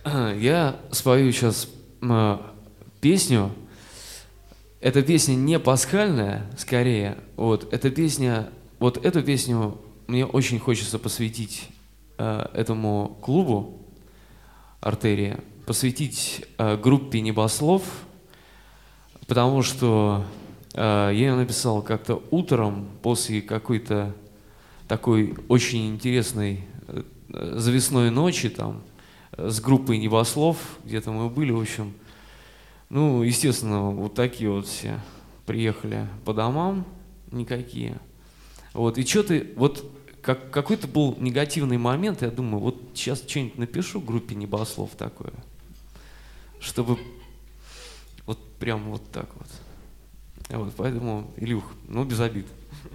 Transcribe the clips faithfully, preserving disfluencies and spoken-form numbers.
Я спою сейчас песню. Эта песня не пасхальная, скорее. Вот, эта песня, вот эту песню мне очень хочется посвятить э, этому клубу «Артерия», посвятить э, группе «Небослов», потому что э, я ее написал как-то утром после какой-то такой очень интересной э, завесной ночи там с группой «Небослов», где-то мы были, в общем. Ну, естественно, вот такие вот все приехали по домам, никакие. Вот, и что-то, вот как, какой-то был негативный момент, я думаю, вот сейчас что-нибудь напишу группе «Небослов» такое, чтобы вот прям вот так вот. Вот, поэтому, Илюх, ну, без обид.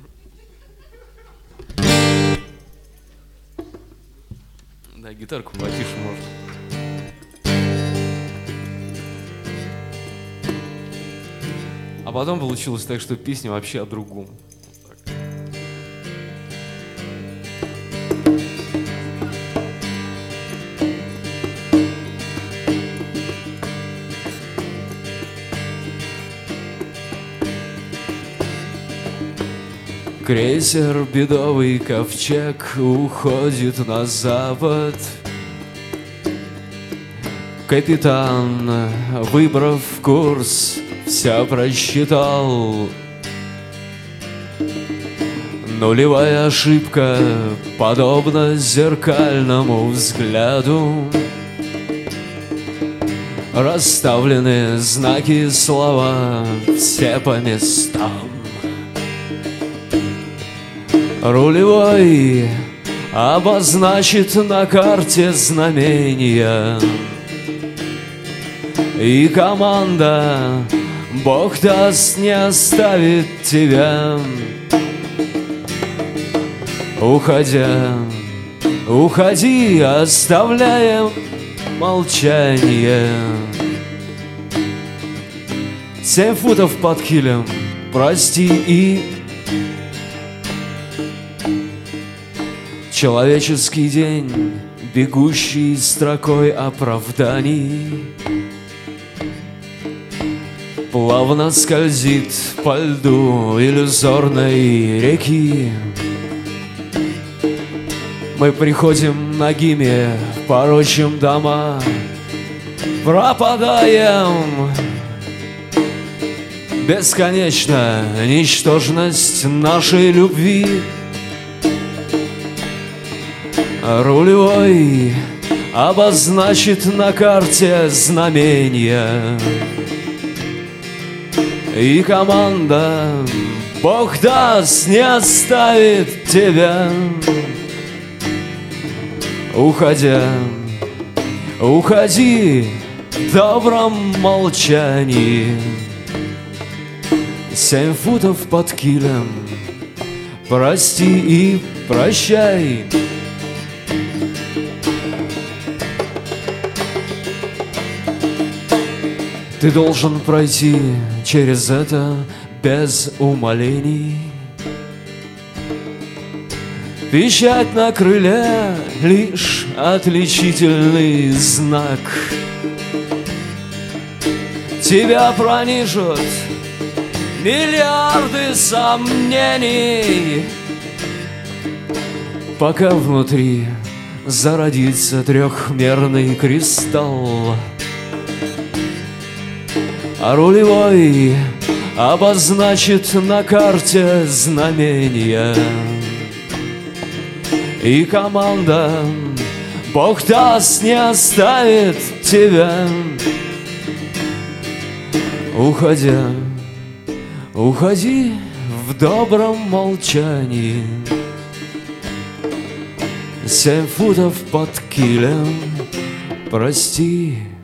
Да, гитарку потише можно. А потом получилось так, что песня вообще о другом. Вот так. Крейсер «Бедовый ковчег» уходит на запад. Капитан, выбрав курс, все просчитал. Нулевая ошибка подобна зеркальному взгляду. Расставлены знаки, слова, все по местам. Рулевой обозначит на карте знамения. И команда, Бог даст, не оставит тебя. Уходя, уходи, оставляя молчание. Семь футов под килем, прости и человеческий день, бегущий строкой оправданий, плавно скользит по льду иллюзорной реки. Мы приходим нагими, порочим дома, пропадаем. Бесконечна ничтожность нашей любви. Рулевой обозначит на карте знамения. И команда, Бог даст, не оставит тебя. Уходя, уходи в добром молчании. Семь футов под килем, прости и прощай. Ты должен пройти через это без умолений. Печать на крыле — лишь отличительный знак. Тебя пронижут миллиарды сомнений, пока внутри зародится трехмерный кристалл. А рулевой обозначит на карте знамения. И команда, Бог даст, не оставит тебя. Уходя, уходи в добром молчании. Семь футов под килем, прости